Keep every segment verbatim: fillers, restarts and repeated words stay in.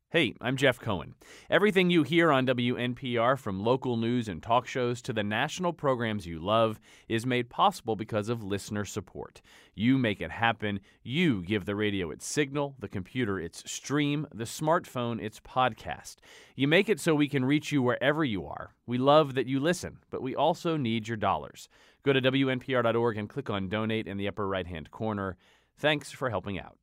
Hey, I'm Jeff Cohen. Everything you hear on W N P R, from local news and talk shows to the national programs you love, is made possible because of listener support. You make it happen. You give the radio its signal, the computer its stream, the smartphone its podcast. You make it so we can reach you wherever you are. We love that you listen, but we also need your dollars. Go to W N P R dot org and click on Donate in the upper right-hand corner. Thanks for helping out.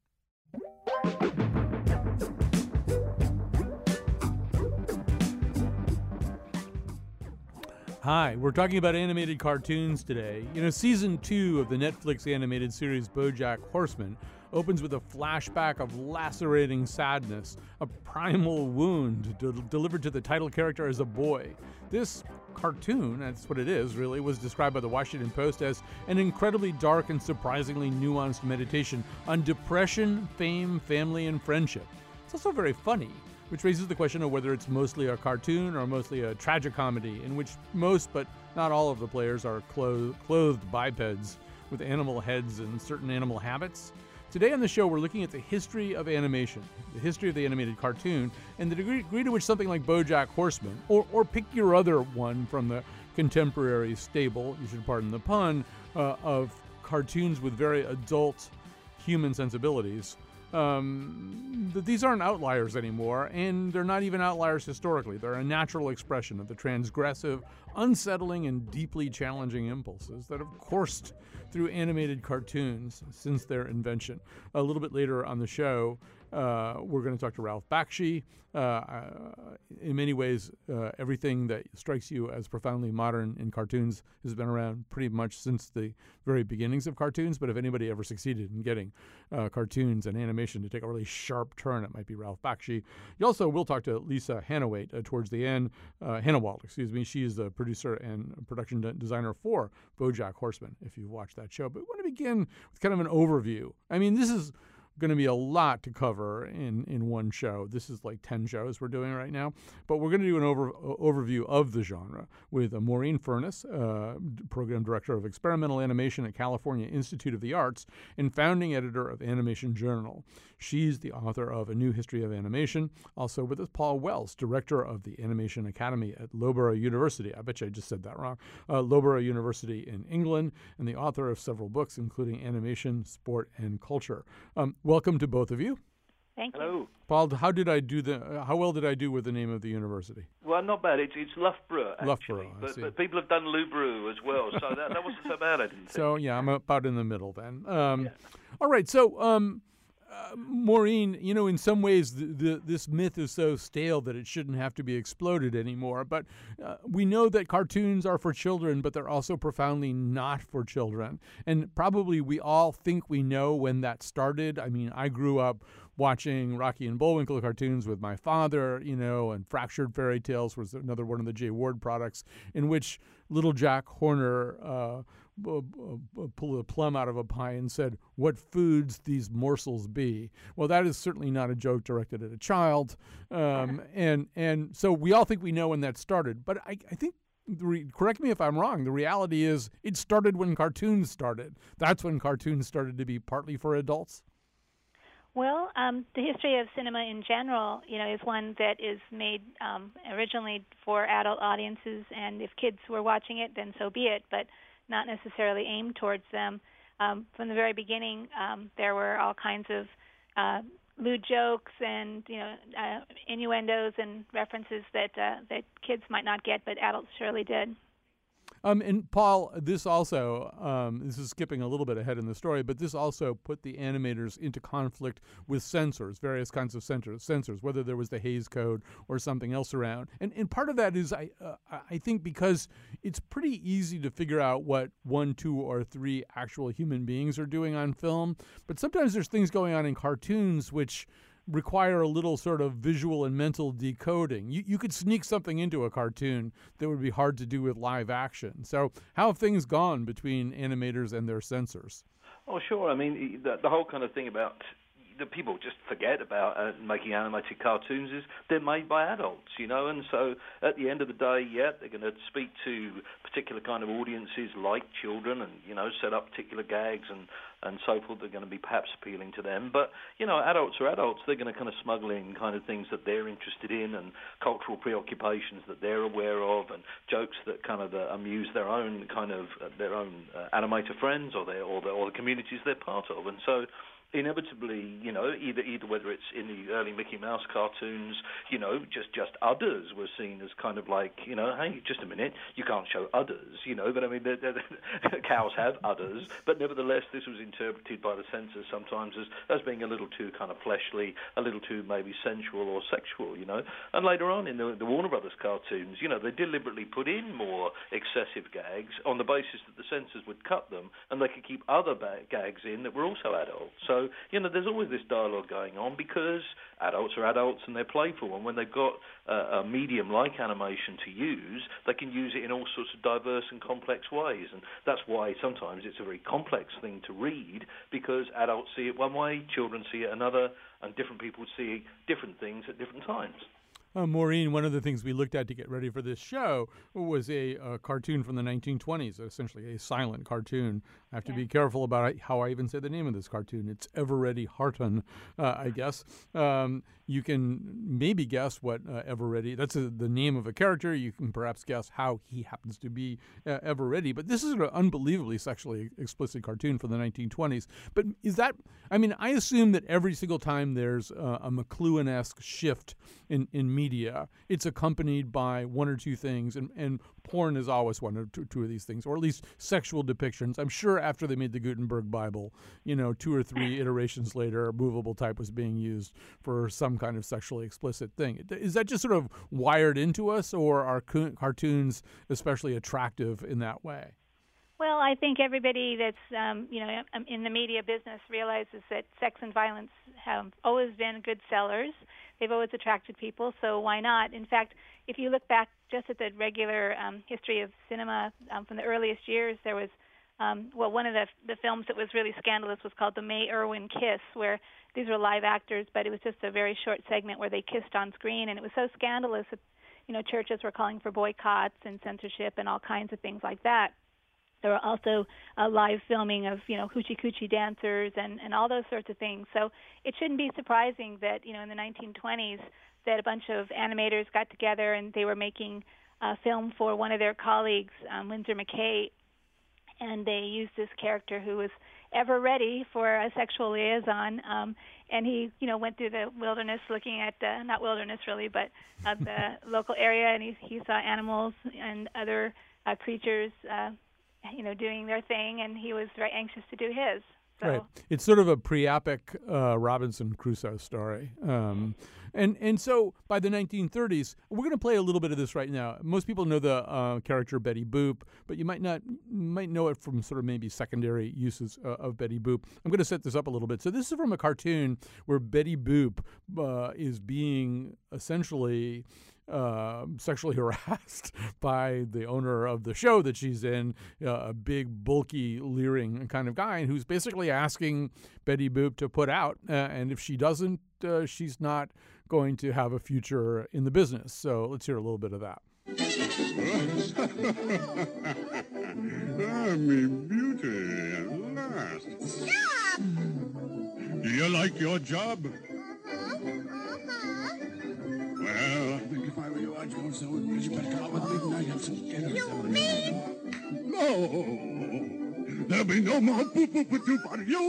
Hi, we're talking about animated cartoons today. You know, season two of the Netflix animated series BoJack Horseman opens with a flashback of lacerating sadness, a primal wound de- delivered to the title character as a boy. This cartoon, that's what it is really, was described by the Washington Post as an incredibly dark and surprisingly nuanced meditation on depression, fame, family, and friendship. It's also very funny, which raises the question of whether it's mostly a cartoon or mostly a tragicomedy in which most, but not all of the players are clo- clothed bipeds with animal heads and certain animal habits. Today on the show, we're looking at the history of animation, the history of the animated cartoon, and the degree, degree to which something like BoJack Horseman, or, or pick your other one from the contemporary stable, you should pardon the pun, uh, of cartoons with very adult human sensibilities, Um, that these aren't outliers anymore, and they're not even outliers historically. They're a natural expression of the transgressive, unsettling, and deeply challenging impulses that have coursed through animated cartoons since their invention. A little bit later on the show, uh, we're going to talk to Ralph Bakshi. Uh, uh, in many ways, uh, everything that strikes you as profoundly modern in cartoons has been around pretty much since the very beginnings of cartoons. But if anybody ever succeeded in getting uh, cartoons and animation to take a really sharp turn, it might be Ralph Bakshi. You also will talk to Lisa Hanawalt uh, towards the end. Uh, Hanawalt, excuse me. She's the producer and production de- designer for BoJack Horseman, if you've watched that show. But we want to begin with kind of an overview. I mean, this is going to be a lot to cover in, in one show. This is like ten shows we're doing right now. But we're going to do an over, uh, overview of the genre with uh, Maureen Furness, uh, Program Director of Experimental Animation at California Institute of the Arts and founding editor of Animation Journal. She's the author of A New History of Animation. Also with us, Paul Wells, Director of the Animation Academy at Loughborough University. I bet you I just said that wrong. Uh, Loughborough University in England, and the author of several books, including Animation, Sport, and Culture. Um, Welcome to both of you. Thank you. Hello. Paul, how did I do the? Uh, how well did I do with the name of the university? Well, not bad. It's it's Loughborough, actually. Loughborough, I but, see. but people have done Loughborough as well, so that, that wasn't so bad, I didn't think. So, yeah, I'm about in the middle then. Um, Yeah. All right, so, um, uh, Maureen, you know, in some ways, the, the, this myth is so stale that it shouldn't have to be exploded anymore. But uh, we know that cartoons are for children, but they're also profoundly not for children. And probably we all think we know when that started. I mean, I grew up watching Rocky and Bullwinkle cartoons with my father, you know, and Fractured Fairy Tales was another one of the Jay Ward products, in which little Jack Horner uh, b- b- pulled a plum out of a pie and said, "What foods these morsels be?" Well, that is certainly not a joke directed at a child. Um, and, and so we all think we know when that started. But I, I think, the re- correct me if I'm wrong, the reality is it started when cartoons started. That's when cartoons started to be partly for adults. Well, um, the history of cinema in general, you know, is one that is made um, originally for adult audiences, and if kids were watching it, then so be it, but not necessarily aimed towards them. Um, from the very beginning, um, there were all kinds of uh, lewd jokes and, you know, uh, innuendos and references that uh, that kids might not get, but adults surely did. Um, and Paul, this also, um, this is skipping a little bit ahead in the story, but this also put the animators into conflict with censors, various kinds of censors, censors, whether there was the Hays Code or something else around. And and part of that is, I uh, I think, because it's pretty easy to figure out what one, two, or three actual human beings are doing on film. But sometimes there's things going on in cartoons which require a little sort of visual and mental decoding. You you could sneak something into a cartoon that would be hard to do with live action. So how have things gone between animators and their censors? Oh, sure. I mean, the, the whole kind of thing about that people just forget about uh, making animated cartoons is they're made by adults, you know, and so at the end of the day, yeah, they're going to speak to particular kind of audiences like children and, you know, set up particular gags and, and so forth. They're going to be perhaps appealing to them. But, you know, adults are adults. They're going to kind of smuggle in kind of things that they're interested in and cultural preoccupations that they're aware of and jokes that kind of uh, amuse their own kind of, uh, their own uh, animator friends or their, or, the, or the communities they're part of. And so inevitably, you know, either either whether it's in the early Mickey Mouse cartoons, you know, just just udders were seen as kind of like, you know, hey, just a minute, you can't show udders, you know, but I mean, they're, they're, cows have udders, but nevertheless, this was interpreted by the censors sometimes as, as being a little too kind of fleshly, a little too maybe sensual or sexual, you know. And later on in the, the Warner Brothers cartoons, you know, they deliberately put in more excessive gags on the basis that the censors would cut them and they could keep other ba- gags in that were also adult. So, you know, there's always this dialogue going on because adults are adults and they're playful. And when they've got uh, a medium like animation to use, they can use it in all sorts of diverse and complex ways. And that's why sometimes it's a very complex thing to read because adults see it one way, children see it another, and different people see different things at different times. Uh, Maureen, one of the things we looked at to get ready for this show was a, a cartoon from the nineteen twenties, essentially a silent cartoon. I have to yeah. be careful about how I even say the name of this cartoon. It's Eveready Harton, uh, I guess. Um, you can maybe guess what uh, Eveready, that's a, the name of a character. You can perhaps guess how he happens to be uh, Eveready. But this is an unbelievably sexually explicit cartoon from the nineteen twenties. But is that, I mean, I assume that every single time there's uh, a McLuhan-esque shift in, in media, it's accompanied by one or two things, and, and porn is always one or two, two of these things, or at least sexual depictions. I'm sure after they made the Gutenberg Bible, you know, two or three iterations later, movable type was being used for some kind of sexually explicit thing. Is that just sort of wired into us, or are co- cartoons especially attractive in that way? Well, I think everybody that's um, you know in the media business realizes that sex and violence have always been good sellers. They've always attracted people, so why not? In fact, if you look back just at the regular um, history of cinema um, from the earliest years, there was um, well, one of the the films that was really scandalous was called The May Irwin Kiss, where these were live actors, but it was just a very short segment where they kissed on screen, and it was so scandalous that you know churches were calling for boycotts and censorship and all kinds of things like that. There were also uh, live filming of, you know, hoochie coochie dancers and, and all those sorts of things. So it shouldn't be surprising that, you know, in the nineteen twenties that a bunch of animators got together and they were making a film for one of their colleagues, um, Winsor McCay, and they used this character who was ever ready for a sexual liaison. Um, and he, you know, went through the wilderness looking at, uh, not wilderness really, but uh, the local area, and he, he saw animals and other uh, creatures uh you know, doing their thing, and he was very anxious to do his. So. Right. It's sort of a pre-epic uh, Robinson Crusoe story. Um, and and so by the nineteen thirties, we're going to play a little bit of this right now. Most people know the uh, character Betty Boop, but you might not might know it from sort of maybe secondary uses uh, of Betty Boop. I'm going to set this up a little bit. So this is from a cartoon where Betty Boop uh, is being essentially Uh, sexually harassed by the owner of the show that she's in, uh, a big, bulky, leering kind of guy who's basically asking Betty Boop to put out, uh, and if she doesn't, uh, she's not going to have a future in the business. So let's hear a little bit of that. Ah, me beauty at last. Stop! Do you like your job? Well, I think if I were you, I'd go so you better come out with me tonight. Have some dinner. You mean? No. There'll be no more boop boop boop doop on you.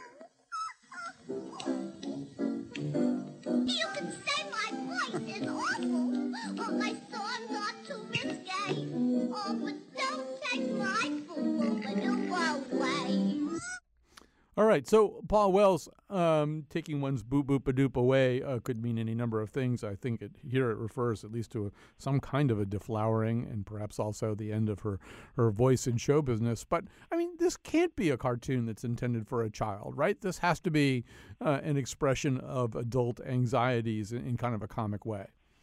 You can say my voice is awful. Oh, my song's not too risque. Oh, but don't take my boo boo doop away. All right, so Paul Wells, um, taking one's boop boop a doop away uh, could mean any number of things. I think it, here it refers at least to a, some kind of a deflowering and perhaps also the end of her, her voice in show business. But, I mean, this can't be a cartoon that's intended for a child, right? This has to be uh, an expression of adult anxieties in, in kind of a comic way.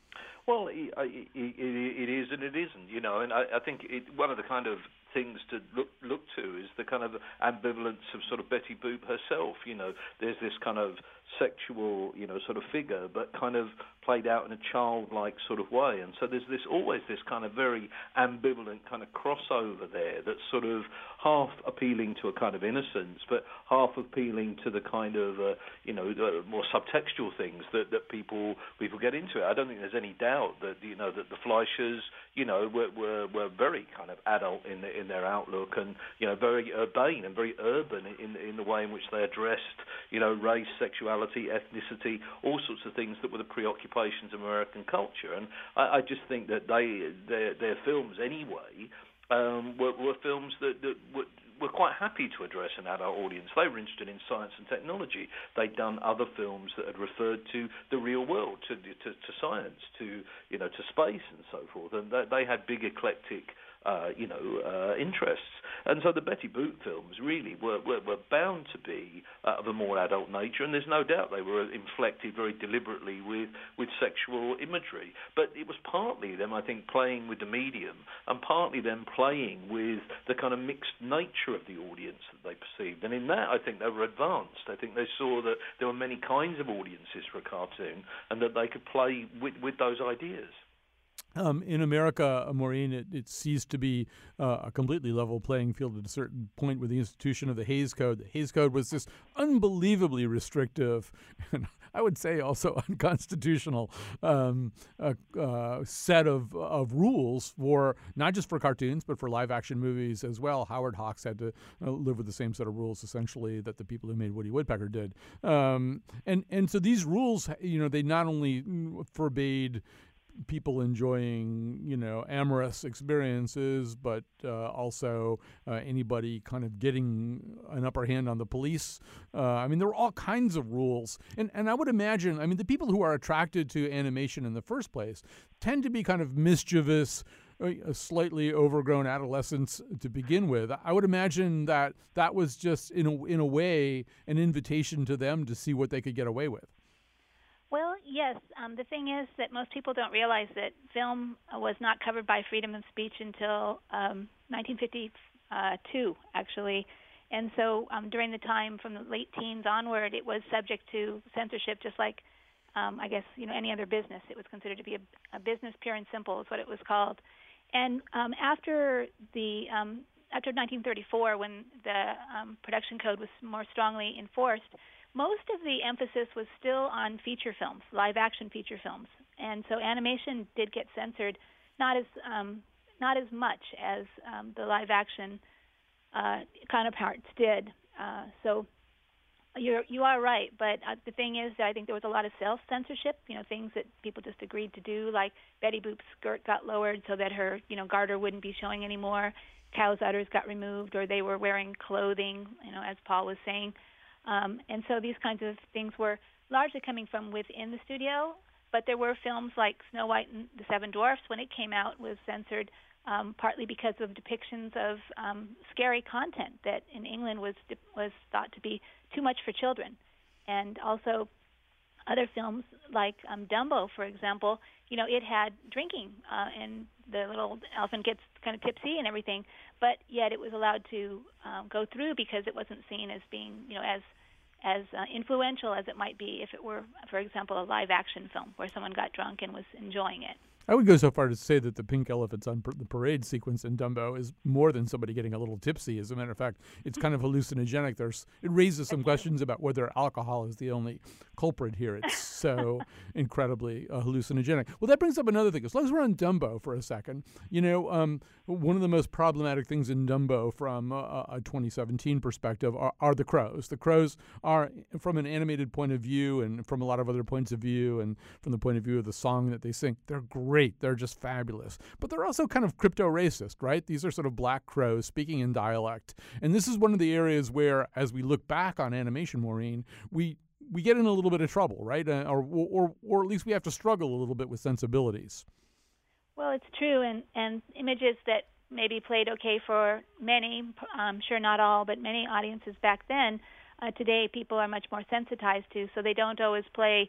Well, it, it, it, it is and it isn't, you know, and I, I think it, one of the kind of things to look look to is the kind of ambivalence of sort of Betty Boop herself. You know, there's this kind of sexual, you know, sort of figure, but kind of played out in a childlike sort of way. And so there's this always this kind of very ambivalent kind of crossover there that's sort of half appealing to a kind of innocence, but half appealing to the kind of, uh, you know, the more subtextual things that, that people people get into. I don't think there's any doubt that, you know, that the Fleischers, you know, were, were, were very kind of adult in the, in their outlook, and, you know, very urbane and very urban in in the way in which they addressed, you know, race, sexuality, ethnicity, all sorts of things that were the preoccupations of American culture. And I, I just think that they their, their films anyway um, were, were films that, that were, were quite happy to address an adult audience. They were interested in science and technology. They'd done other films that had referred to the real world, to to, to science, to you know to space and so forth. And they, they had big eclectic Uh, you know, uh, interests. And so the Betty Boop films really were, were, were bound to be uh, of a more adult nature, and there's no doubt they were inflected very deliberately with, with sexual imagery. But it was partly them, I think, playing with the medium, and partly them playing with the kind of mixed nature of the audience that they perceived. And in that, I think they were advanced. I think they saw that there were many kinds of audiences for a cartoon, and that they could play with, with those ideas. Um, in America, Maureen, it, it ceased to be uh, a completely level playing field at a certain point with the institution of the Hays Code. The Hays Code was this unbelievably restrictive, and I would say also unconstitutional um, uh, uh, set of of rules for not just for cartoons but for live action movies as well. Howard Hawks had to uh, live with the same set of rules essentially that the people who made Woody Woodpecker did, um, and and so these rules, you know, they not only forbade people enjoying, you know, amorous experiences, but uh, also uh, anybody kind of getting an upper hand on the police. Uh, I mean, there were all kinds of rules. And and I would imagine, I mean, the people who are attracted to animation in the first place tend to be kind of mischievous, uh, slightly overgrown adolescents to begin with. I would imagine that that was just, in a, in a way, an invitation to them to see what they could get away with. Well, yes. Um, the thing is that most people don't realize that film was not covered by freedom of speech until um, nineteen fifty-two, actually. And so um, during the time from the late teens onward, it was subject to censorship, just like, um, I guess, you know, any other business. It was considered to be a, a business pure and simple is what it was called. And um, after the um, after nineteen thirty-four, when the um, production code was more strongly enforced, most of the emphasis was still on feature films, live-action feature films, and so animation did get censored, not as um, not as much as um, the live-action uh, counterparts did. Uh, so you're you are right, but uh, the thing is that I think there was a lot of self-censorship. You know, things that people just agreed to do, like Betty Boop's skirt got lowered so that her you know garter wouldn't be showing anymore. Cow's udders got removed, or they were wearing clothing. You know, as Paul was saying. Um, and so these kinds of things were largely coming from within the studio, but there were films like Snow White and the Seven Dwarfs, when it came out, was censored um, partly because of depictions of um, scary content that in England was was thought to be too much for children. And also other films like um, Dumbo, for example, you know, it had drinking, uh, and the little elephant gets kind of tipsy and everything, but yet it was allowed to um, go through because it wasn't seen as being, you know, as as uh, influential as it might be if it were, for example, a live-action film where someone got drunk and was enjoying it. I would go so far to say that the pink elephants on the parade sequence in Dumbo is more than somebody getting a little tipsy. As a matter of fact, it's kind of hallucinogenic. There's it raises some questions about whether alcohol is the only culprit here. It's so incredibly uh, hallucinogenic. Well, that brings up another thing. As long as we're on Dumbo for a second, you know, um, one of the most problematic things in Dumbo from uh, a twenty seventeen perspective are, are the crows. The crows are, from an animated point of view and from a lot of other points of view and from the point of view of the song that they sing, they're great. Great. They're just fabulous. But they're also kind of crypto-racist, right? These are sort of black crows speaking in dialect. And this is one of the areas where, as we look back on animation, Maureen, we we get in a little bit of trouble, right? Uh, or, or or at least we have to struggle a little bit with sensibilities. Well, it's true. And, and images that maybe played okay for many, I'm sure not all, but many audiences back then, uh, today people are much more sensitized to, so they don't always play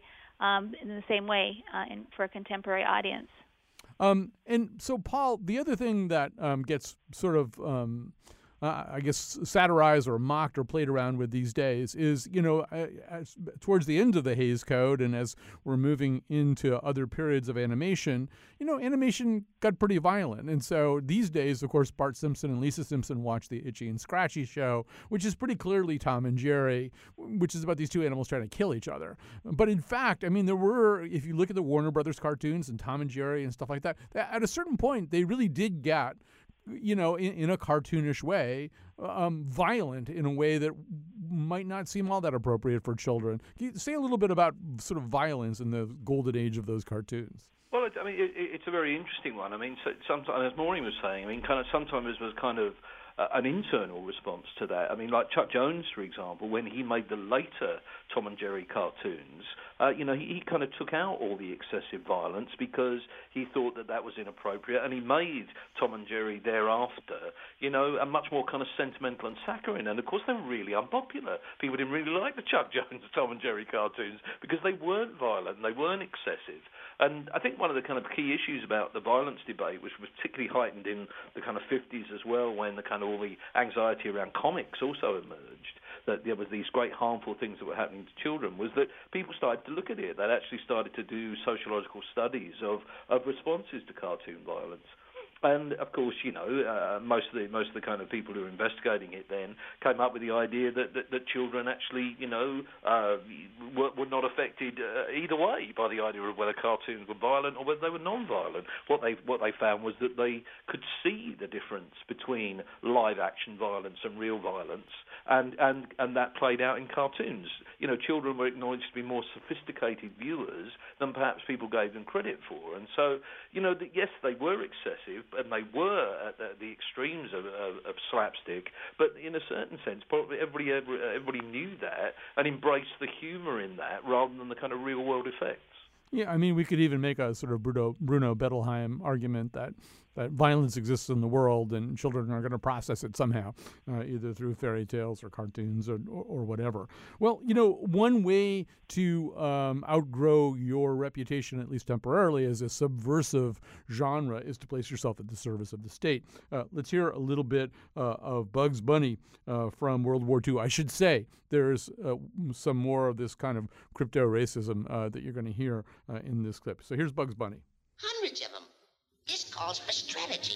um, in the same way uh, in, for a contemporary audience. Um, and so, Paul, the other thing that um, gets sort of, um, uh, I guess, satirized or mocked or played around with these days is, you know, uh, as, towards the end of the Hays Code and as we're moving into other periods of animation, you know, animation got pretty violent. And so these days, of course, Bart Simpson and Lisa Simpson watch the Itchy and Scratchy show, which is pretty clearly Tom and Jerry, which is about these two animals trying to kill each other. But in fact, I mean, there were, if you look at the Warner Brothers cartoons and Tom and Jerry and stuff like that, at a certain point, they really did get, you know, in, in a cartoonish way, um, violent in a way that might not seem all that appropriate for children. Can you say a little bit about sort of violence in the golden age of those cartoons? Well, I mean, it, it's a very interesting one. I mean, so, sometimes, as Maureen was saying, I mean, kind of sometimes it was kind of uh, an internal response to that. I mean, like Chuck Jones, for example, when he made the later Tom and Jerry cartoons, uh, you know, he, he kind of took out all the excessive violence because he thought that that was inappropriate, and he made Tom and Jerry thereafter, you know, a much more kind of sentimental and saccharine. And of course, they were really unpopular. People didn't really like the Chuck Jones Tom and Jerry cartoons because they weren't violent, and they weren't excessive. And I think one of the kind of key issues about the violence debate, which was particularly heightened in the kind of fifties as well, when the kind of all the anxiety around comics also emerged, that there was these great harmful things that were happening to children, was that people started to look at it. They actually started to do sociological studies of, of responses to cartoon violence. And of course, you know, uh, most of the most of the kind of people who were investigating it then came up with the idea that that, that children actually, you know, uh, were, were not affected uh, either way by the idea of whether cartoons were violent or whether they were non-violent. What they what they found was that they could see the difference between live action violence and real violence, and and and that played out in cartoons. You know, children were acknowledged to be more sophisticated viewers than perhaps people gave them credit for, and so, you know, the, yes, they were excessive. And they were at the, the extremes of, of, of slapstick, but in a certain sense, probably everybody, everybody knew that and embraced the humour in that rather than the kind of real-world effects. Yeah, I mean, we could even make a sort of Bruno, Bruno Bettelheim argument that, that violence exists in the world and children are going to process it somehow, uh, either through fairy tales or cartoons or, or, or whatever. Well, you know, one way to um, outgrow your reputation, at least temporarily, as a subversive genre is to place yourself at the service of the state. Uh, let's hear a little bit uh, of Bugs Bunny uh, from World War Two. I should say there's uh, some more of this kind of crypto-racism uh, that you're going to hear uh, in this clip. So here's Bugs Bunny. Hundreds of them. This calls for strategy.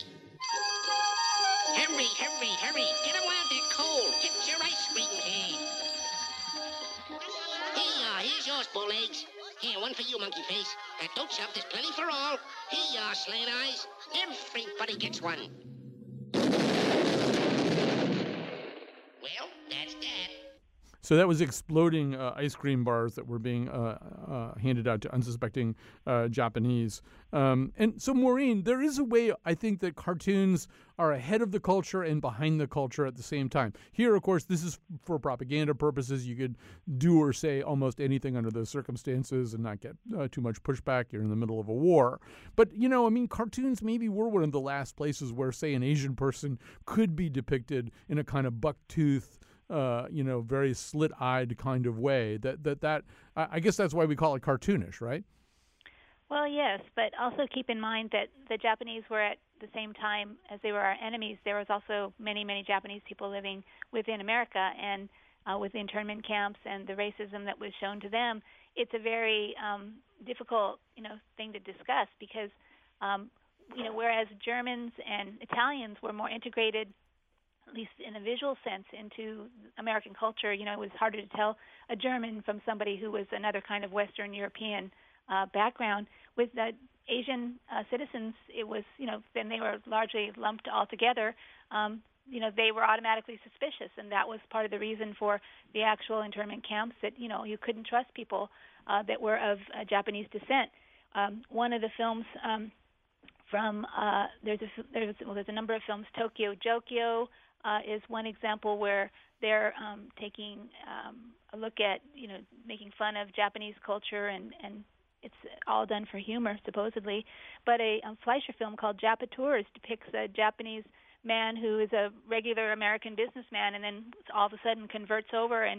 Hurry, hurry, hurry. Get them while they're cold. Get your ice cream can. Here you are. Here's yours, bull eggs. Here, one for you, monkey face. And don't shove. There's plenty for all. Here you are, slant eyes. Everybody gets one. Well, that's that. So that was exploding uh, ice cream bars that were being uh, uh, handed out to unsuspecting uh, Japanese. Um, and so, Maureen, there is a way, I think, that cartoons are ahead of the culture and behind the culture at the same time. Here, of course, this is for propaganda purposes. You could do or say almost anything under those circumstances and not get uh, too much pushback. You're in the middle of a war. But, you know, I mean, cartoons maybe were one of the last places where, say, an Asian person could be depicted in a kind of buck-toothed, Uh, you know, very slit-eyed kind of way. That that that I guess that's why we call it cartoonish, right? Well, yes, but also keep in mind that the Japanese were at the same time as they were our enemies. There was also many, many Japanese people living within America, and uh, with the internment camps and the racism that was shown to them, it's a very um, difficult, you know, thing to discuss because, um, you know, whereas Germans and Italians were more integrated, at least in a visual sense, into American culture. You know, it was harder to tell a German from somebody who was another kind of Western European uh, background. With the Asian uh, citizens, it was, you know, then they were largely lumped all together. Um, you know, they were automatically suspicious, and that was part of the reason for the actual internment camps, that, you know, you couldn't trust people uh, that were of uh, Japanese descent. Um, one of the films um, from, uh, there's, a, there's, well, there's a number of films, Tokyo Jokyo, Uh, is one example where they're um, taking um, a look at, you know, making fun of Japanese culture, and, and it's all done for humor, supposedly. But a, a Fleischer film called Japatours depicts a Japanese man who is a regular American businessman and then all of a sudden converts over and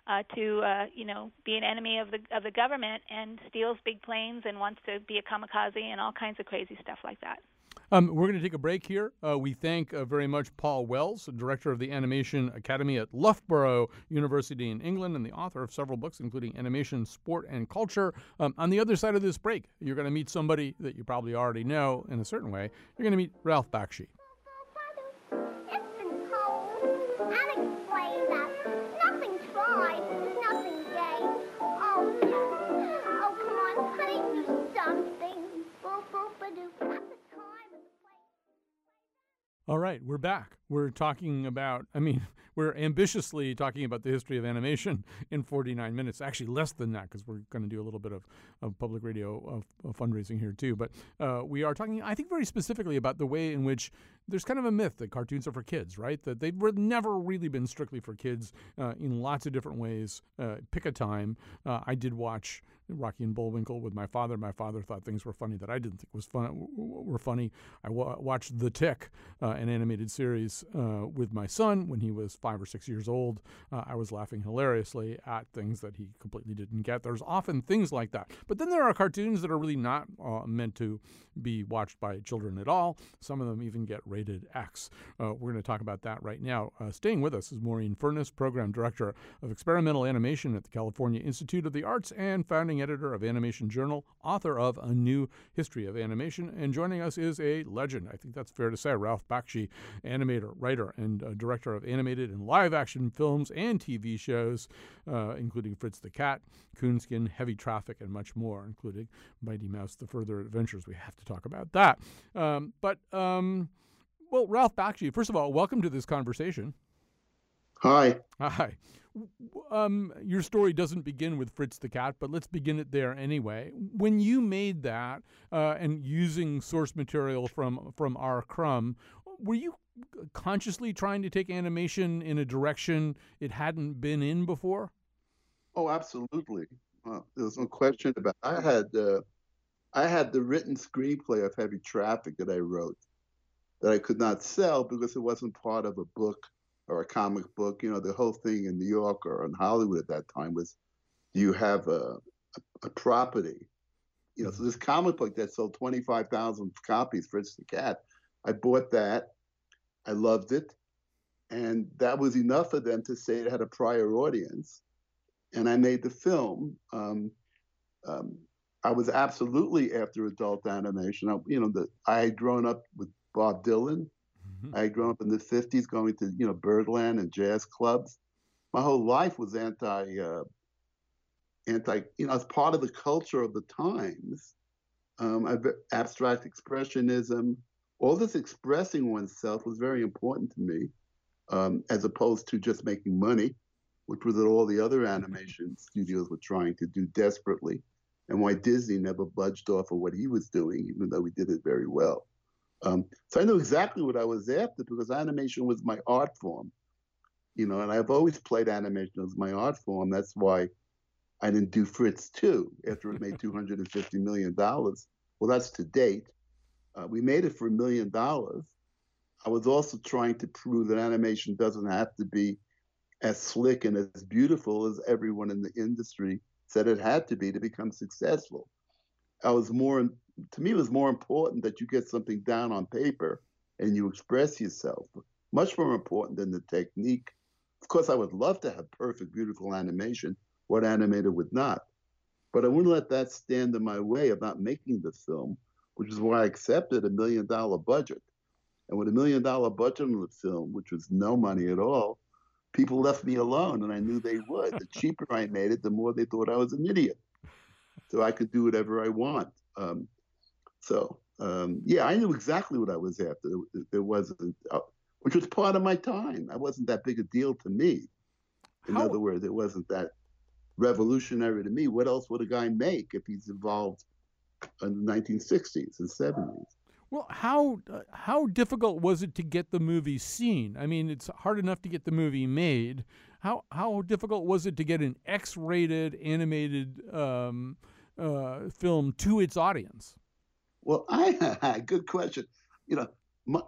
uh, to uh, you know be an enemy of the of the government and steals big planes and wants to be a kamikaze and all kinds of crazy stuff like that. Um, we're going to take a break here. Uh, we thank uh, very much Paul Wells, director of the Animation Academy at Loughborough University in England and the author of several books, including Animation, Sport, and Culture. Um, on the other side of this break, you're going to meet somebody that you probably already know in a certain way. You're going to meet Ralph Bakshi. It's been cold. I'll explain that. Nothing tried, nothing gained. Oh, oh, come on, honey, do something. Boop, boop, ba-doop. At the time and the place. All right, we're back. We're talking about, I mean, we're ambitiously talking about the history of animation in forty-nine minutes. Actually, less than that, because we're going to do a little bit of, of public radio of, of fundraising here, too. But uh, we are talking, I think, very specifically about the way in which there's kind of a myth that cartoons are for kids, right? That they've never really been strictly for kids uh, in lots of different ways. Uh, pick a time. Uh, I did watch Rocky and Bullwinkle with my father. My father thought things were funny that I didn't think was fun were funny. I wa- watched The Tick, uh, an animated series, uh, with my son when he was five or six years old. Uh, I was laughing hilariously at things that he completely didn't get. There's often things like that. But then there are cartoons that are really not uh, meant to be watched by children at all. Some of them even get rated X. Uh, we're going to talk about that right now. Uh, staying with us is Maureen Furness, Program Director of Experimental Animation at the California Institute of the Arts and founding editor of Animation Journal, author of A New History of Animation. And joining us is a legend, I think that's fair to say, Ralph Bakshi, animator, writer, and uh, director of animated and live-action films and T V shows, uh, including Fritz the Cat, Coonskin, Heavy Traffic, and much more, including Mighty Mouse, The Further Adventures. We have to talk about that. Um, but, um, well, Ralph Bakshi, first of all, welcome to this conversation. Hi. Hi. Um, your story doesn't begin with Fritz the Cat, but let's begin it there anyway. When you made that uh, and using source material from from R. Crumb, were you consciously trying to take animation in a direction it hadn't been in before? Oh, absolutely. Uh, there's no question about it. I had uh, I had the written screenplay of Heavy Traffic that I wrote that I could not sell because it wasn't part of a book or a comic book. You know, the whole thing in New York or in Hollywood at that time was, do you have a, a, a property? You know, so this comic book that sold twenty-five thousand copies, Fritz the Cat, I bought that. I loved it. And that was enough for them to say it had a prior audience. And I made the film. Um, um, I was absolutely after adult animation. I, you know, the, I had grown up with Bob Dylan. I had grown up in the fifties going to, you know, Birdland and jazz clubs. My whole life was anti, uh, anti, you know, as part of the culture of the times. Um, abstract expressionism, all this expressing oneself was very important to me, um, as opposed to just making money, which was what all the other animation studios were trying to do desperately, and why Disney never budged off of what he was doing, even though he did it very well. Um, so I knew exactly what I was after because animation was my art form, you know, and I've always played animation as my art form. That's why I didn't do Fritz two after it made two hundred fifty million dollars. Well, that's to date. Uh, we made it for a million dollars. I was also trying to prove that animation doesn't have to be as slick and as beautiful as everyone in the industry said it had to be to become successful. I was more, to me, it was more important that you get something down on paper and you express yourself. Much more important than the technique. Of course, I would love to have perfect, beautiful animation. What animator would not? But I wouldn't let that stand in my way of not making the film, which is why I accepted a million dollar budget. And with a million dollar budget on the film, which was no money at all, people left me alone, and I knew they would. The cheaper I made it, the more they thought I was an idiot. So I could do whatever I want. Um, so, um, yeah, I knew exactly what I was after. There wasn't, uh, which was part of my time. I wasn't that big a deal to me. In How? other words, it wasn't that revolutionary to me. What else would a guy make if he's involved in the nineteen sixties and seventies? Well, how uh, how difficult was it to get the movie seen? I mean, it's hard enough to get the movie made. How how difficult was it to get an X-rated animated um, uh, film to its audience? Well, I good question. You know, my,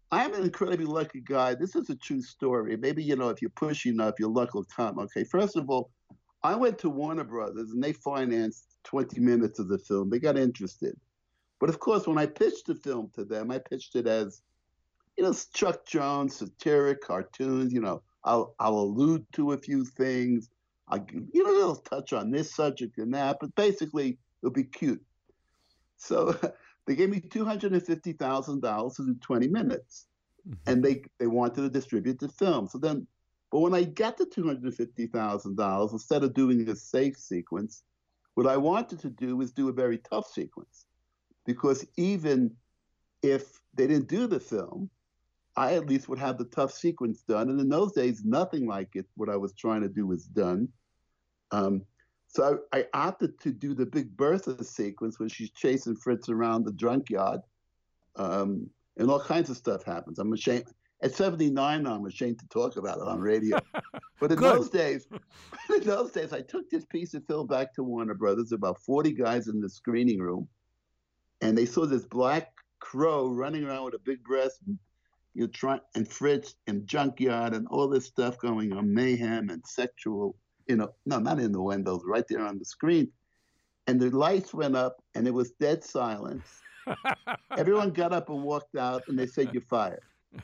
I'm an incredibly lucky guy. This is a true story. Maybe, you know, if you push enough, your luck will come. Okay, first of all, I went to Warner Brothers and they financed twenty minutes of the film. They got interested. But of course, when I pitched the film to them, I pitched it as, you know, Chuck Jones, satiric, cartoons, you know, I'll, I'll allude to a few things. I, you know, they'll touch on this subject and that, but basically it'll be cute. So they gave me two hundred fifty thousand dollars to do twenty minutes, mm-hmm. and they, they wanted to distribute the film. So then, but when I got the two hundred fifty thousand dollars, instead of doing a safe sequence, what I wanted to do was do a very tough sequence. Because even if they didn't do the film, I at least would have the tough sequence done. And in those days, nothing like it, what I was trying to do was done. Um, so I, I opted to do the Big Bertha sequence where she's chasing Fritz around the junkyard. Um, and all kinds of stuff happens. I'm ashamed. At seventy-nine, I'm ashamed to talk about it on radio. But in those days, in those days, I took this piece of film back to Warner Brothers, about forty guys in the screening room. And they saw this black crow running around with a big breast, you know, trying, and Fritz and junkyard and all this stuff going on, mayhem and sexual, you know, no, not innuendos, right there on the screen. And the lights went up and it was dead silence. Everyone got up and walked out and they said, "You're fired."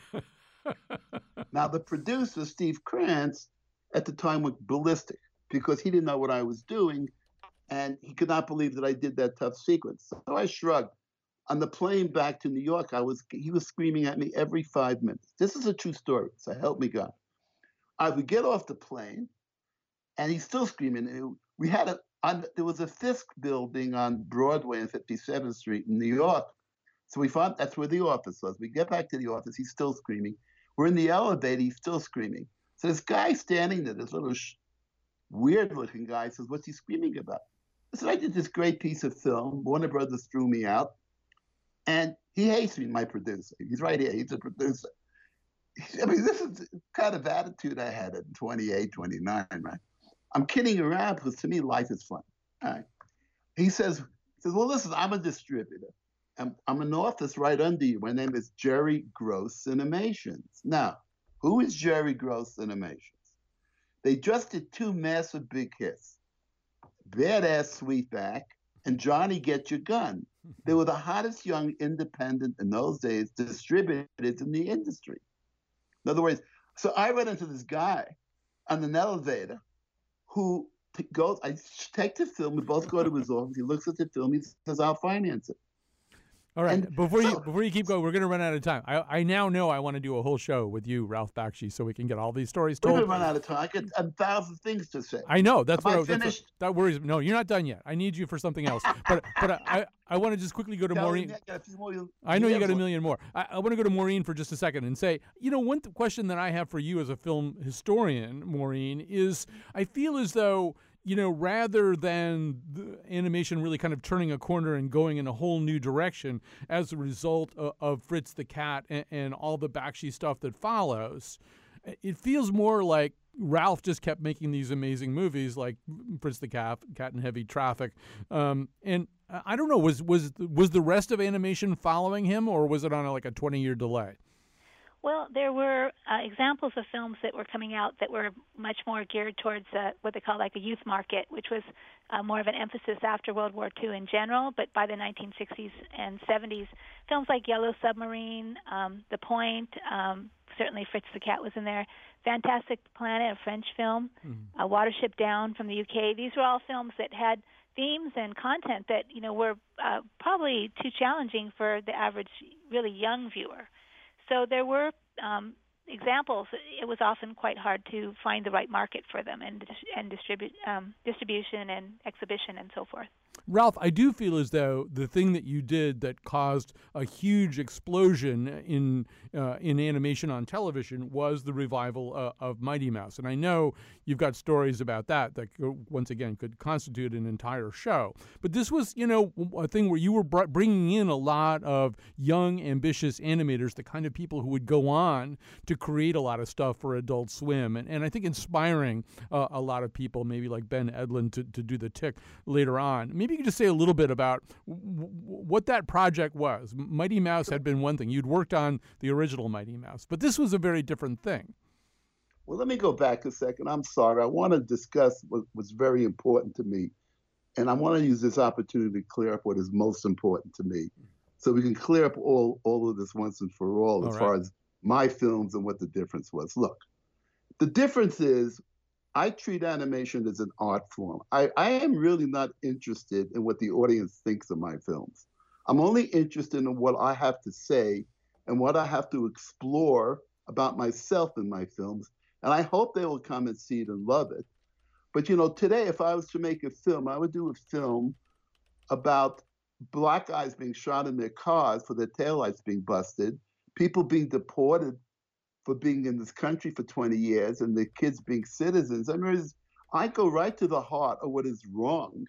Now, the producer, Steve Krantz, at the time went ballistic because he didn't know what I was doing. And he could not believe that I did that tough sequence. So I shrugged. On the plane back to New York, I was he was screaming at me every five minutes. This is a true story, so help me God. I would get off the plane, and he's still screaming. We had a on, there was a Fisk building on Broadway and fifty-seventh Street in New York. So we found that's where the office was. We get back to the office, he's still screaming. We're in the elevator, he's still screaming. So this guy standing there, this little sh- weird-looking guy, says, "What's he screaming about?" I said, "I did this great piece of film. Warner Brothers threw me out." And he hates me, my producer. He's right here. He's a producer. I mean, this is the kind of attitude I had at twenty-eight, twenty-nine, right? I'm kidding around because to me, life is fun. All right. He says, he says, "Well, listen, I'm a distributor. I'm, I'm an office right under you. My name is Jerry Gross Cinemations." Now, who is Jerry Gross Cinemations? They just did two massive big hits. Badass Sweetback and Johnny Get Your Gun. They were the hottest young independent in those days distributors in the industry. In other words, so I went into this guy on an elevator who t- goes, I take the film, we both go to his office, he looks at the film, he says, "I'll finance it." All right, And before so- you before you keep going, we're going to run out of time. I I now know I want to do a whole show with you, Ralph Bakshi, so we can get all these stories We're told. going to run out of time. I got a thousand things to say. I know that's Am I what, I, that's finished? what that worries me. No, you're not done yet. I need you for something else. But but I I, I want to just quickly go to Tell Maureen. me, I got a few more- I know you got a Yeah, million more. I, I want to go to Maureen for just a second and say, you know, one th- question that I have for you as a film historian, Maureen, is I feel as though, you know, rather than the animation really kind of turning a corner and going in a whole new direction as a result of, of Fritz the Cat and, and all the Bakshi stuff that follows, it feels more like Ralph just kept making these amazing movies like Fritz the Cat, Cat in Heavy Traffic. Um, and I don't know, was was was the rest of animation following him, or was it on a, like a twenty-year delay? Well, there were uh, examples of films that were coming out that were much more geared towards uh, what they call like a youth market, which was uh, more of an emphasis after World War Two in general. But by the nineteen sixties and seventies, films like Yellow Submarine, um, The Point, um, certainly Fritz the Cat was in there, Fantastic Planet, a French film, mm-hmm. uh, Watership Down from the U K. These were all films that had themes and content that, you know, were uh, probably too challenging for the average really young viewer. So there were um, examples. It was often quite hard to find the right market for them and and distribute um, distribution and exhibition and so forth. Ralph, I do feel as though the thing that you did that caused a huge explosion in uh, in animation on television was the revival uh, of Mighty Mouse. And I know you've got stories about that that, once again, could constitute an entire show. But this was, you know, a thing where you were br- bringing in a lot of young, ambitious animators, the kind of people who would go on to create a lot of stuff for Adult Swim. And, and I think inspiring uh, a lot of people, maybe like Ben Edlund, to, to do The Tick later on. Maybe maybe you could just say a little bit about w- w- what that project was. Mighty Mouse had been one thing. You'd worked on the original Mighty Mouse, but this was a very different thing. Well, let me go back a second. I'm sorry. I want to discuss what was very important to me. And I want to use this opportunity to clear up what is most important to me. So we can clear up all, all of this once and for all, all as right. far as my films and what the difference was. Look, the difference is I treat animation as an art form. I, I am really not interested in what the audience thinks of my films. I'm only interested in what I have to say and what I have to explore about myself in my films. And I hope they will come and see it and love it. But, you know, today, if I was to make a film, I would do a film about black guys being shot in their cars for their taillights being busted, people being deported for being in this country for twenty years, and their kids being citizens. I mean, I go right to the heart of what is wrong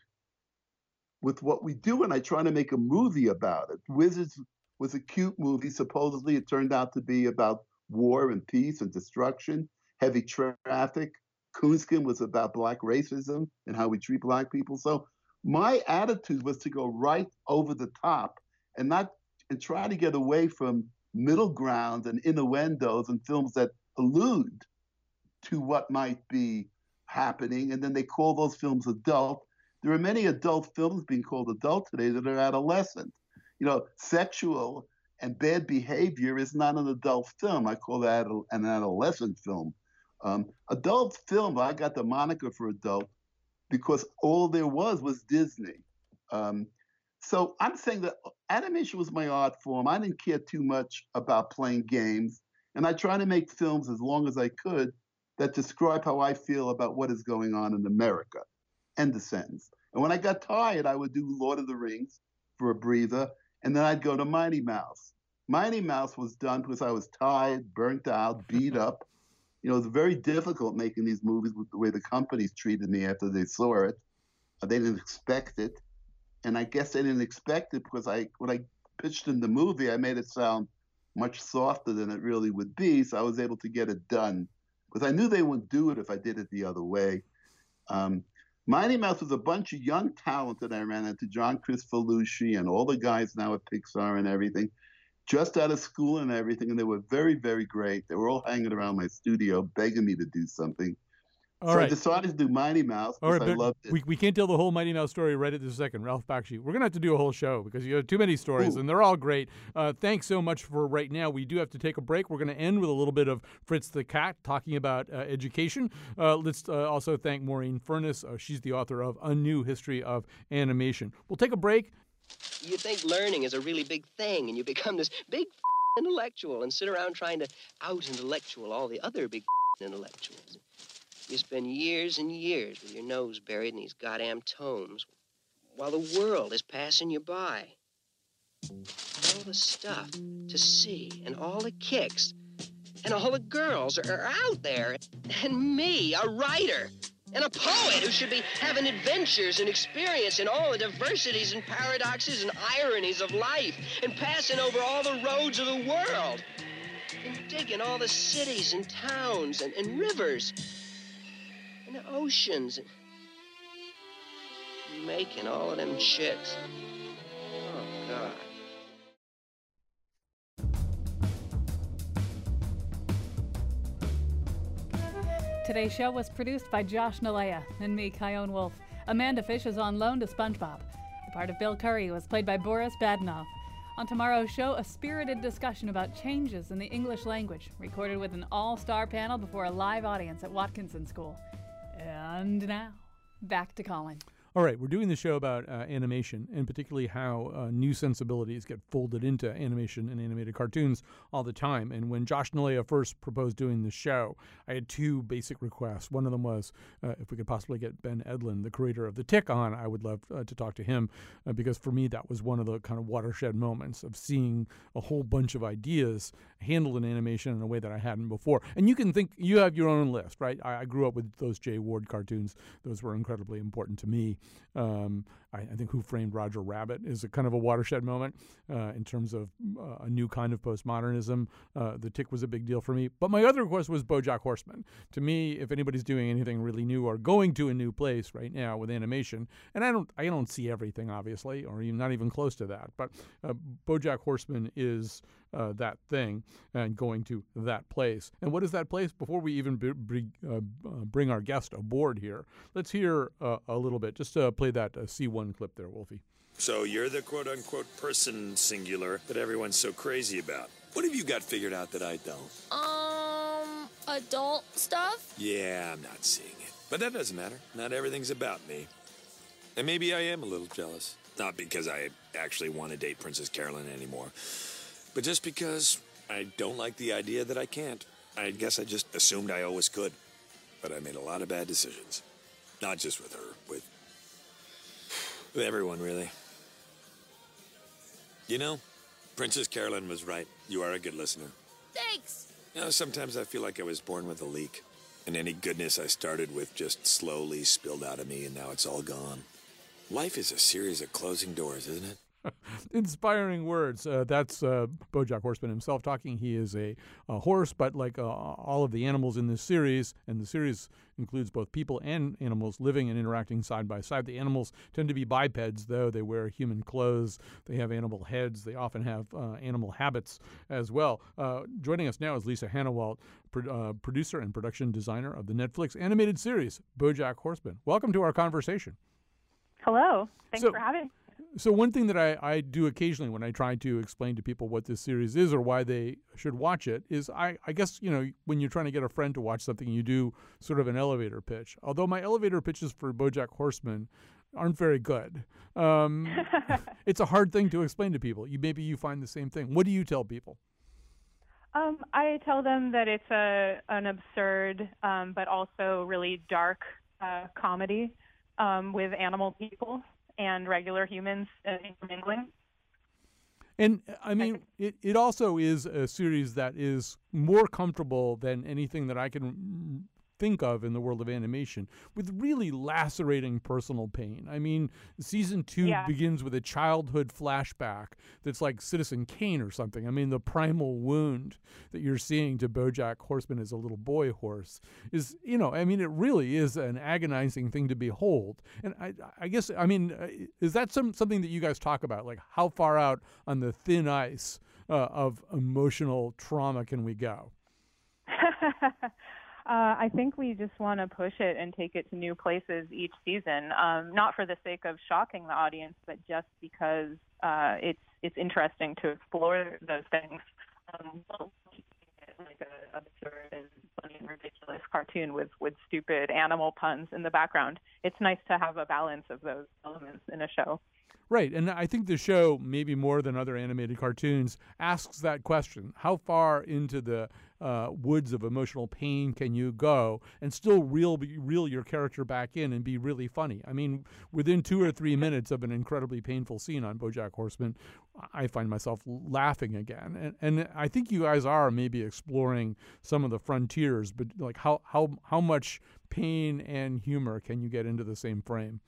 with what we do, and I try to make a movie about it. Wizards was a cute movie. Supposedly, it turned out to be about war and peace and destruction. Heavy traffic. Coonskin was about black racism and how we treat black people. So my attitude was to go right over the top and not and try to get away from middle grounds and innuendos and films that allude to what might be happening. And then they call those films adult. There are many adult films being called adult today that are adolescent. You know, sexual and bad behavior is not an adult film. I call that an adolescent film. Um, adult film, I got the moniker for adult because all there was was Disney. Um, so I'm saying that animation was my art form. I didn't care too much about playing games. And I try to make films as long as I could that describe how I feel about what is going on in America. End of sentence. And when I got tired, I would do Lord of the Rings for a breather. And then I'd go to Mighty Mouse. Mighty Mouse was done because I was tired, burnt out, beat up. You know, it was very difficult making these movies with the way the companies treated me after they saw it. They didn't expect it. And I guess they didn't expect it because I, when I pitched in the movie, I made it sound much softer than it really would be. So I was able to get it done because I knew they wouldn't do it if I did it the other way. Um, Mighty Mouse was a bunch of young talent that I ran into, John Kricfalusi and all the guys now at Pixar and everything, just out of school and everything, and they were very, very great. They were all hanging around my studio begging me to do something. All so right. I decided to do Mighty Mouse because right, I loved it. We, we can't tell the whole Mighty Mouse story right at this second. Ralph Bakshi, we're going to have to do a whole show because you have too many stories, Ooh. and they're all great. Uh, thanks so much for right now. We do have to take a break. We're going to end with a little bit of Fritz the Cat talking about uh, education. Uh, let's uh, also thank Maureen Furness. Uh, she's the author of A New History of Animation. We'll take a break. You think learning is a really big thing, and you become this big intellectual and sit around trying to out-intellectual all the other big intellectuals. You spend years and years with your nose buried in these goddamn tomes while the world is passing you by. All the stuff to see and all the kicks and all the girls are out there. And me, a writer and a poet who should be having adventures and experience in all the diversities and paradoxes and ironies of life and passing over all the roads of the world and digging all the cities and towns and, and rivers and the oceans and making all of them chicks. Oh, God. Today's show was produced by Josh Nalea and me, Kyone Wolf. Amanda Fish is on loan to SpongeBob. The part of Bill Curry was played by Boris Badenov. On tomorrow's show, a spirited discussion about changes in the English language, recorded with an all-star panel before a live audience at Watkinson School. And now, back to Colin. All right, we're doing the show about uh, animation, and particularly how uh, new sensibilities get folded into animation and animated cartoons all the time. And when Josh Nalea first proposed doing the show, I had two basic requests. One of them was uh, if we could possibly get Ben Edlund, the creator of The Tick, on, I would love uh, to talk to him, uh, because for me that was one of the kind of watershed moments of seeing a whole bunch of ideas handled in animation in a way that I hadn't before. And you can think, you have your own list, right? I, I grew up with those Jay Ward cartoons. Those were incredibly important to me. Um, I, I think Who Framed Roger Rabbit is a kind of a watershed moment uh, in terms of uh, a new kind of postmodernism. Uh, the Tick was a big deal for me. But my other, of course, was BoJack Horseman. To me, if anybody's doing anything really new or going to a new place right now with animation, and I don't, I don't see everything, obviously, or even not even close to that, but uh, BoJack Horseman is uh, that thing and going to that place. And what is that place? Before we even b- b- uh, bring our guest aboard here, let's hear uh, a little bit. Just uh, play that uh, C one clip there, Wolfie. So you're the quote-unquote person singular that everyone's so crazy about. What have you got figured out that I don't? Um, adult stuff? Yeah, I'm not seeing it. But that doesn't matter. Not everything's about me. And maybe I am a little jealous. Not because I actually want to date Princess Carolyn anymore, but just because I don't like the idea that I can't. I guess I just assumed I always could. But I made a lot of bad decisions. Not just with her, with, with everyone, really. You know, Princess Carolyn was right. You are a good listener. Thanks. You know, sometimes I feel like I was born with a leak. And any goodness I started with just slowly spilled out of me, and now it's all gone. Life is a series of closing doors, isn't it? Inspiring words. Uh, that's uh, BoJack Horseman himself talking. He is a, a horse, but like uh, all of the animals in this series, and the series includes both people and animals living and interacting side by side. The animals tend to be bipeds, though. They wear human clothes. They have animal heads. They often have uh, animal habits as well. Uh, joining us now is Lisa Hanawalt, pro- uh, producer and production designer of the Netflix animated series BoJack Horseman. Welcome to our conversation. Hello. Thanks so, for having me. So one thing that I, I do occasionally when I try to explain to people what this series is or why they should watch it is I, I guess, you know, when you're trying to get a friend to watch something, you do sort of an elevator pitch. Although my elevator pitches for BoJack Horseman aren't very good. Um, it's a hard thing to explain to people. You Maybe you find the same thing. What do you tell people? Um, I tell them that it's a an absurd um, but also really dark uh, comedy um, with animal people and regular humans uh, intermingling. And, I mean, it, it also is a series that is more comfortable than anything that I can think of in the world of animation, with really lacerating personal pain. I mean, season two yeah. begins with a childhood flashback that's like Citizen Kane or something. I mean, the primal wound that you're seeing to BoJack Horseman as a little boy horse is, you know, I mean, it really is an agonizing thing to behold. And I, I guess, I mean, is that some something that you guys talk about? Like, how far out on the thin ice uh, of emotional trauma can we go? Uh, I think we just want to push it and take it to new places each season, um, not for the sake of shocking the audience, but just because uh, it's it's interesting to explore those things. Um, like a absurd and funny and ridiculous cartoon with, with stupid animal puns in the background. It's nice to have a balance of those elements in a show. Right, and I think the show, maybe more than other animated cartoons, asks that question. How far into the uh, woods of emotional pain can you go and still reel, reel your character back in and be really funny? I mean, within two or three minutes of an incredibly painful scene on BoJack Horseman, I find myself laughing again. And, and I think you guys are maybe exploring some of the frontiers, but like how, how, how much pain and humor can you get into the same frame?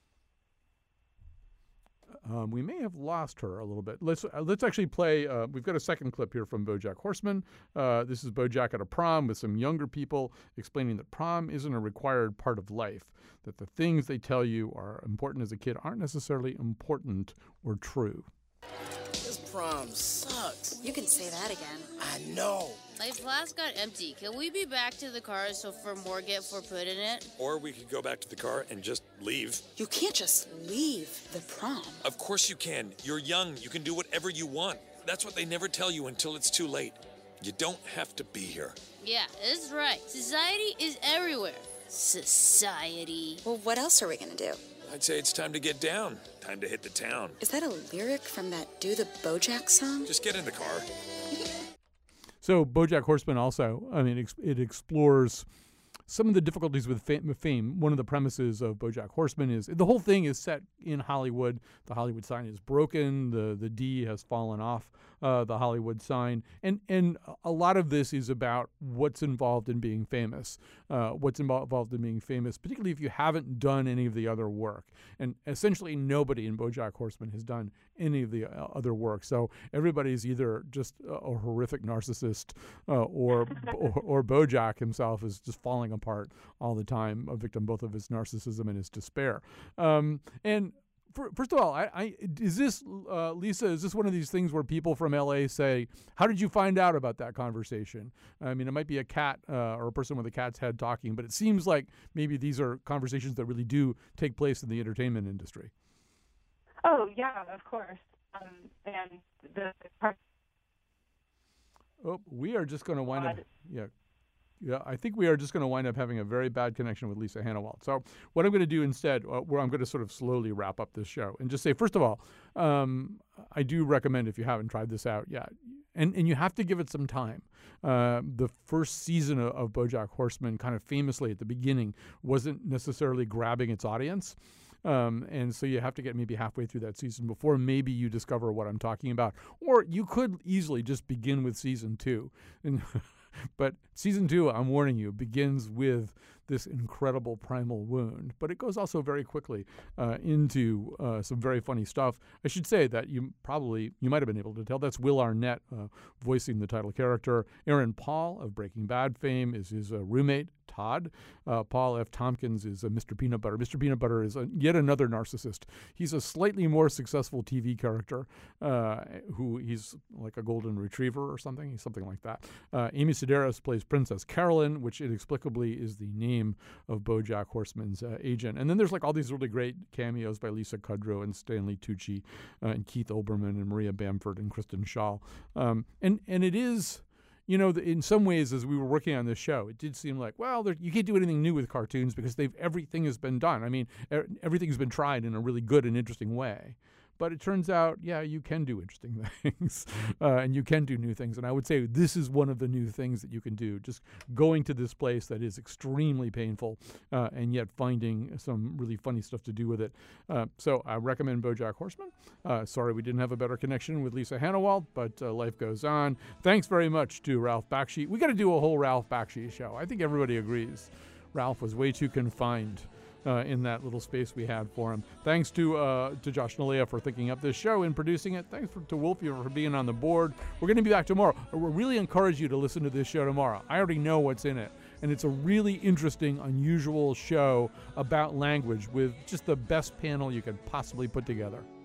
Um, we may have lost her a little bit. Let's uh, let's actually play. Uh, we've got a second clip here from BoJack Horseman. Uh, this is BoJack at a prom with some younger people explaining that prom isn't a required part of life, that the things they tell you are important as a kid aren't necessarily important or true. This prom sucks. You can say that again. I know. My flask got empty. Can we be back to the car so for more get for put in it? Or we could go back to the car and just leave. You can't just leave the prom. Of course you can. You're young. You can do whatever you want. That's what they never tell you until it's too late. You don't have to be here. Yeah, that's right. Society is everywhere. Society. Well, what else are we going to do? I'd say it's time to get down. Time to hit the town. Is that a lyric from that Do the BoJack song? Just get in the car. So BoJack Horseman also, I mean, it explores some of the difficulties with fame, fame, one of the premises of BoJack Horseman is the whole thing is set in Hollywood. The Hollywood sign is broken. The the D has fallen off uh, the Hollywood sign. And and a lot of this is about what's involved in being famous, uh, what's involved in being famous, particularly if you haven't done any of the other work. And essentially nobody in BoJack Horseman has done any of the uh, other work. So everybody's either just a, a horrific narcissist uh, or, or or BoJack himself is just falling apart all the time, a victim both of his narcissism and his despair. Um, and for, first of all, I, I is this, uh, Lisa, is this one of these things where people from L A say, how did you find out about that conversation? I mean, it might be a cat uh, or a person with a cat's head talking, but it seems like maybe these are conversations that really do take place in the entertainment industry. Oh, yeah, of course. Um, and the part. Oh, we are just going to wind up. Yeah. Yeah, I think we are just going to wind up having a very bad connection with Lisa Hanawalt. So what I'm going to do instead, uh, where I'm going to sort of slowly wrap up this show and just say, first of all, um, I do recommend, if you haven't tried this out yet, and, and you have to give it some time. Uh, the first season of, of BoJack Horseman, kind of famously at the beginning, wasn't necessarily grabbing its audience. Um, and so you have to get maybe halfway through that season before maybe you discover what I'm talking about. Or you could easily just begin with season two. And but season two, I'm warning you, begins with this incredible primal wound. But it goes also very quickly uh, into uh, some very funny stuff. I should say that you probably, you might have been able to tell, that's Will Arnett uh, voicing the title character. Aaron Paul of Breaking Bad fame is his uh, roommate, Todd. Uh, Paul F. Tompkins is uh, Mister Peanut Butter. Mister Peanut Butter is a, yet another narcissist. He's a slightly more successful T V character uh, who he's like a golden retriever or something. He's something like that. Uh, Amy Sedaris plays Princess Carolyn, which inexplicably is the name of BoJack Horseman's uh, agent. And then there's like all these really great cameos by Lisa Kudrow and Stanley Tucci uh, and Keith Olbermann and Maria Bamford and Kristen Schaal. Um, and, and it is... You know, in some ways, as we were working on this show, it did seem like, well, there, you can't do anything new with cartoons because they've everything has been done. I mean, er, everything's been tried in a really good and interesting way. But it turns out, yeah, you can do interesting things uh, and you can do new things. And I would say this is one of the new things that you can do, just going to this place that is extremely painful uh, and yet finding some really funny stuff to do with it. Uh, so I recommend BoJack Horseman. Uh, sorry we didn't have a better connection with Lisa Hanawalt, but uh, life goes on. Thanks very much to Ralph Bakshi. We got to do a whole Ralph Bakshi show. I think everybody agrees. Ralph was way too confined Uh, in that little space we had for him. Thanks to uh, to Josh Nalea for thinking up this show and producing it. Thanks for, to Wolfie for being on the board. We're going to be back tomorrow. We really encourage you to listen to this show tomorrow. I already know what's in it. And it's a really interesting, unusual show about language with just the best panel you could possibly put together.